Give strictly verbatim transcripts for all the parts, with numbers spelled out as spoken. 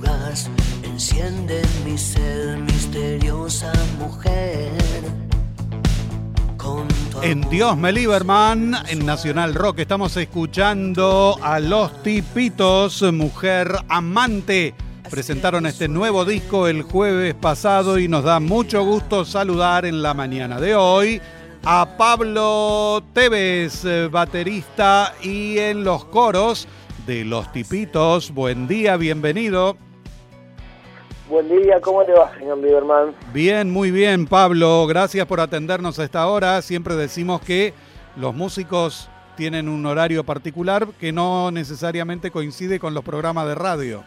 fugaz encienden mi sed, misteriosa mujer. En Diosme Lieberman, en Nacional Rock, estamos escuchando a Los Tipitos, Mujer Amante. Presentaron este nuevo disco el jueves pasado y nos da mucho gusto saludar en la mañana de hoy a Pablo Tevez, baterista y en los coros de Los Tipitos. Buen día, bienvenido. Buen día, ¿cómo le va, señor Lieberman? Bien, muy bien, Pablo. Gracias por atendernos a esta hora. Siempre decimos que los músicos tienen un horario particular que no necesariamente coincide con los programas de radio.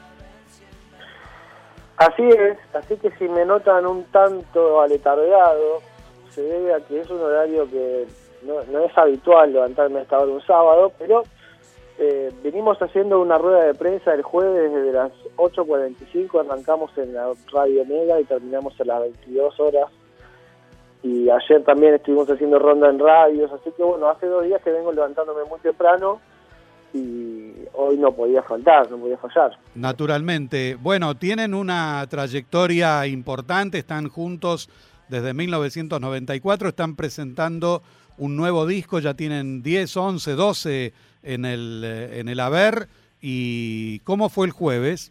Así es, así que si me notan un tanto aletargado, se debe a que es un horario que no, no es habitual levantarme a esta hora un sábado, pero eh, venimos haciendo una rueda de prensa el jueves desde las ocho cuarenta y cinco, arrancamos en la Radio Mega y terminamos a las veintidós horas. Y ayer también estuvimos haciendo ronda en radios, así que bueno, hace dos días que vengo levantándome muy temprano y hoy no podía faltar, no podía fallar. Naturalmente. Bueno, tienen una trayectoria importante, están juntos desde mil novecientos noventa y cuatro, están presentando un nuevo disco, ya tienen diez, once, doce en el, en el haber. ¿Y cómo fue el jueves?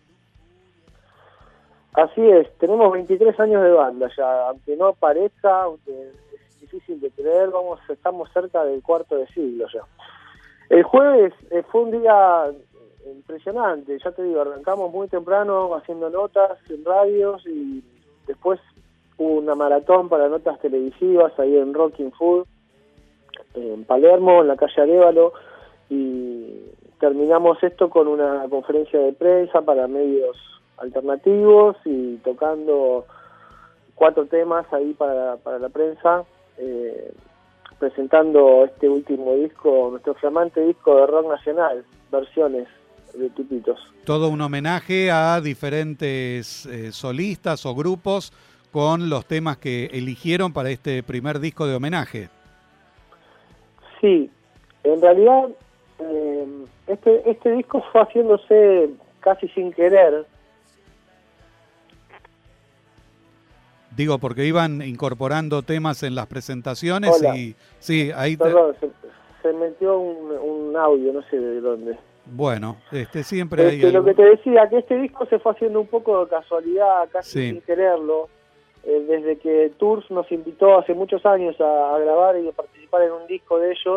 Así es, tenemos veintitrés años de banda ya, aunque no parezca, aunque es difícil de creer, vamos, estamos cerca del cuarto de siglo ya. El jueves eh, fue un día impresionante, ya te digo, arrancamos muy temprano haciendo notas en radios y después hubo una maratón para notas televisivas ahí en Rocking Food, en Palermo, en la calle Arévalo, y terminamos esto con una conferencia de prensa para medios alternativos y tocando cuatro temas ahí para, para la prensa, eh, presentando este último disco, nuestro flamante disco de rock nacional, versiones de Tipitos. Todo un homenaje a diferentes eh, solistas o grupos con los temas que eligieron para este primer disco de homenaje. Sí, en realidad eh, este, este disco fue haciéndose casi sin querer. Digo, porque iban incorporando temas en las presentaciones. Hola. Y sí, ahí Perdón, te... se, se metió un, un audio, no sé de dónde. Bueno, este siempre este, hay lo algo... que te decía, que este disco se fue haciendo un poco de casualidad, casi Sí. sin quererlo, eh, desde que Tours nos invitó hace muchos años a, a grabar y a participar en un disco de ellos,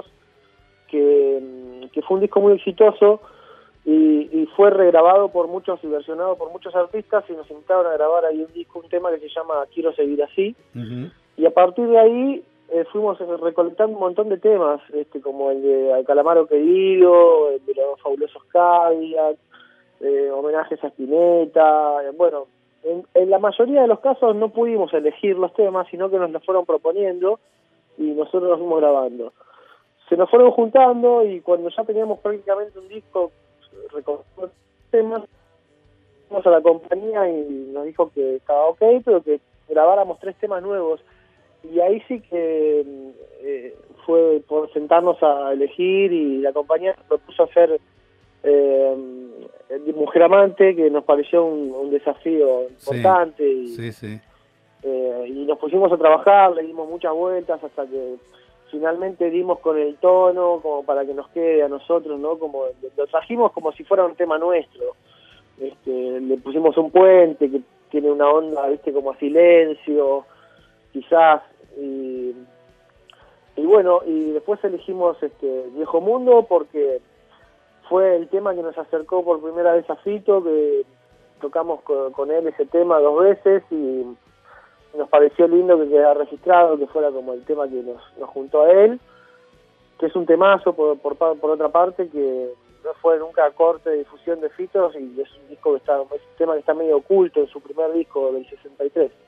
que, que fue un disco muy exitoso, y, y fue regrabado por muchos y versionado por muchos artistas, y nos invitaron a grabar ahí un disco, un tema que se llama Quiero Seguir Así. Uh-huh. Y a partir de ahí eh, fuimos recolectando un montón de temas, este como el de Al Calamaro Querido, el de Los Fabulosos Cadillac, eh, homenajes a Spinetta. Eh, bueno, en, en la mayoría de los casos no pudimos elegir los temas, sino que nos los fueron proponiendo y nosotros los fuimos grabando. Se nos fueron juntando y cuando ya teníamos prácticamente un disco recogimos temas, fuimos a la compañía y nos dijo que estaba ok, pero que grabáramos tres temas nuevos, y ahí sí que eh, fue por sentarnos a elegir, y la compañía nos propuso hacer eh, Mujer Amante, que nos pareció un, un desafío importante. Sí, y, sí, sí. Eh, y nos pusimos a trabajar, le dimos muchas vueltas hasta que finalmente dimos con el tono como para que nos quede a nosotros, ¿no? Como lo trajimos como si fuera un tema nuestro. Este, le pusimos un puente que tiene una onda, viste, como a silencio, quizás, y, y bueno, y después elegimos este Viejo Mundo porque fue el tema que nos acercó por primera vez a Fito, que tocamos con, con él ese tema dos veces y nos pareció lindo que quedara registrado, que fuera como el tema que nos, nos juntó a él, que es un temazo por, por, por otra parte, que no fue nunca corte de difusión de Fito, y es un disco que está, es un tema que está medio oculto en su primer disco del sesenta y tres.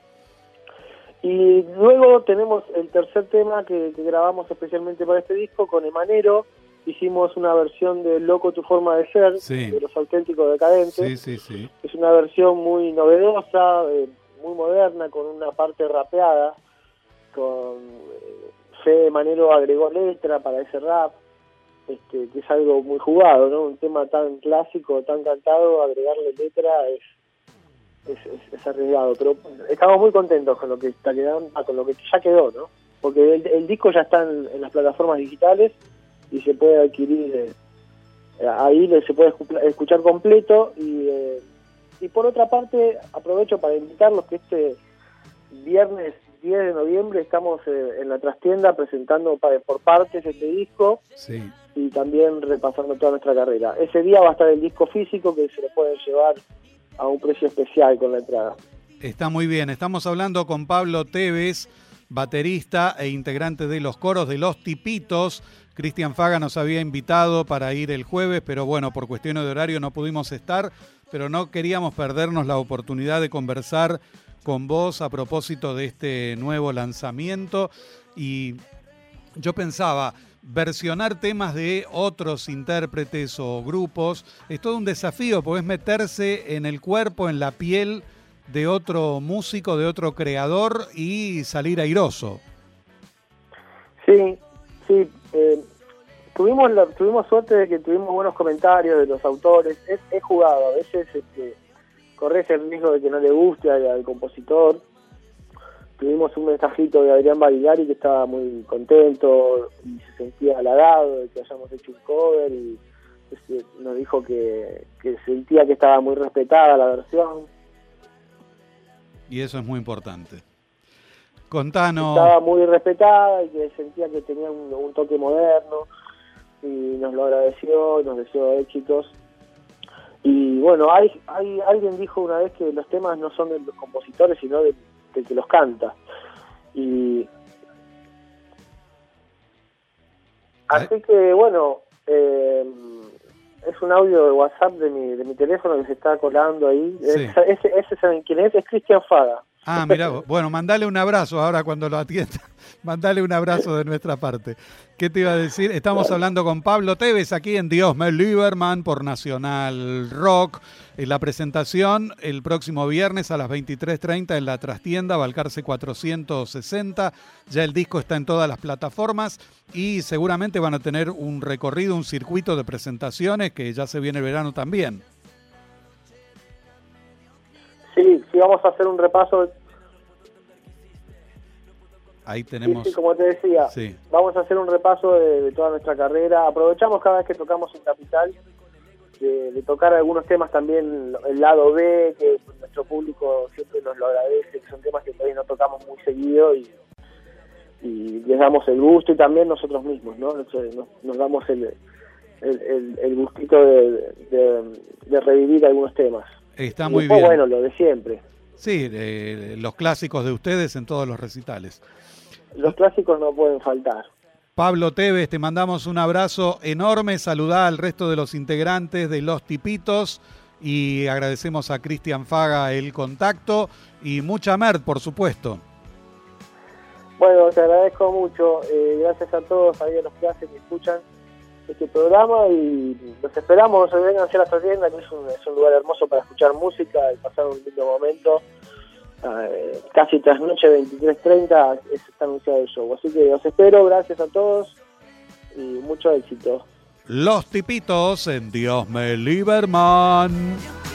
Y luego tenemos el tercer tema que, que grabamos especialmente para este disco con Emanero. Hicimos una versión de Loco tu forma de ser, sí. de Los Auténticos Decadentes. Sí, sí, sí. Es una versión muy novedosa, eh, muy moderna, con una parte rapeada, con eh, Fede Manero agregó letra para ese rap, este, que es algo muy jugado, ¿no? Un tema tan clásico, tan cantado, agregarle letra es es, es, es arriesgado, pero estamos muy contentos con lo que está quedando, con lo que ya quedó, ¿no? Porque el, el disco ya está en, en las plataformas digitales y se puede adquirir, eh, ahí se puede escuchar completo y, eh, y por otra parte aprovecho para invitarlos que este viernes diez de noviembre estamos eh, en la trastienda presentando por partes este disco. Sí. Y también repasando toda nuestra carrera. Ese día va a estar el disco físico que se lo pueden llevar a un precio especial con la entrada. Está muy bien. Estamos hablando con Pablo Tevez, baterista e integrante de los coros de Los Tipitos. Cristian Faga nos había invitado para ir el jueves, pero bueno, por cuestiones de horario no pudimos estar, pero no queríamos perdernos la oportunidad de conversar con vos a propósito de este nuevo lanzamiento. Y yo pensaba, versionar temas de otros intérpretes o grupos es todo un desafío, porque es meterse en el cuerpo, en la piel de otro músico, de otro creador y salir airoso. Sí, sí. Eh, tuvimos la, tuvimos suerte de que tuvimos buenos comentarios de los autores. Es, he jugado, a veces este, corres el riesgo de que no le guste al, al compositor. Tuvimos un mensajito de Adrián Barilari que estaba muy contento y se sentía halagado de que hayamos hecho un cover y este, nos dijo que, que sentía que estaba muy respetada la versión. Y eso es muy importante. Contanos. Estaba muy respetada y que sentía que tenía un, un toque moderno y nos lo agradeció, nos deseó éxitos. Y bueno, hay, hay alguien dijo una vez que los temas no son de los compositores sino de el que los canta y así que bueno, eh, es un audio de WhatsApp de mi de mi teléfono que se está colando ahí. Sí. Ese, ese ¿saben quién es? Es Cristian Faga. Ah, mira, bueno, mandale un abrazo ahora cuando lo atienda. Mandale un abrazo de nuestra parte. ¿Qué te iba a decir? Estamos hablando con Pablo Tevez aquí en Dios me Lieberman por Nacional Rock. En la presentación el próximo viernes a las veintitrés treinta en la trastienda Balcarce cuatrocientos sesenta. Ya el disco está en todas las plataformas y seguramente van a tener un recorrido, un circuito de presentaciones que ya se viene el verano también. Sí, sí, vamos a hacer un repaso. Ahí tenemos. Sí, sí, como te decía, sí. Vamos a hacer un repaso de, de toda nuestra carrera. Aprovechamos cada vez que tocamos en Capital de, de tocar algunos temas también, el lado B, que nuestro público siempre nos lo agradece, que son temas que todavía no tocamos muy seguido y, y les damos el gusto y también nosotros mismos, ¿no? Nos, nos, nos damos el, el, el, el gustito de, de, de revivir algunos temas. Está muy después, bien. Bueno, lo de siempre. Sí, de, de los clásicos de ustedes en todos los recitales. Los clásicos no pueden faltar. Pablo Tevez, te mandamos un abrazo enorme, saludá al resto de los integrantes de Los Tipitos y agradecemos a Cristian Faga el contacto y mucha Mert, por supuesto. Bueno, te agradezco mucho. Eh, gracias a todos ahí a los que hacen y escuchan este programa y los esperamos, vengan a la trastienda, que es un, es un lugar hermoso para escuchar música y pasar un lindo momento. Eh, casi tras noche veintitrés treinta está anunciado el show, así que los espero, gracias a todos y mucho éxito. Los Tipitos en Dios me Lieberman.